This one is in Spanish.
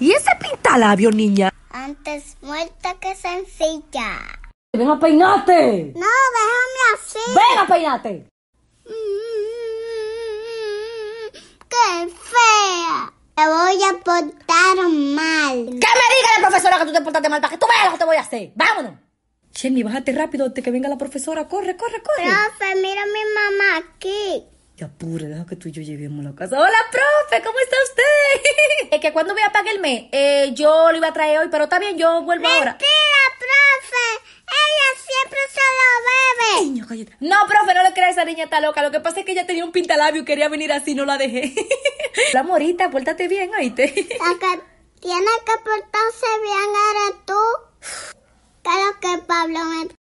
¿Y ese pintalabio, niña? Antes muerta que sencilla. ¡Ven a peinarte! No, déjame así. ¡Ven a peinarte! ¡Qué fea! Te voy a portar mal. ¡Que me diga la profesora que tú te portaste mal para que tú veas lo que te voy a hacer! ¡Vámonos! Jenny, bájate rápido antes que venga la profesora. ¡Corre, corre, corre! Profe, mira a mi mamá aquí. Ya apure, deja que tú y yo lleguemos a la casa. ¡Hola, profe! ¿Cómo está usted? Es que cuando me apague el mes, yo lo iba a traer hoy, pero está bien, yo vuelvo ahora. Mentira, profe. Ella siempre se lo bebe. Niño, cállate. No, profe, no le creas, esa niña está loca. Lo que pasa es que ella tenía un pintalabio y quería venir así, no la dejé. La morita, pórtate bien, oíste. La que tiene que portarse bien eres tú. Claro que Pablo me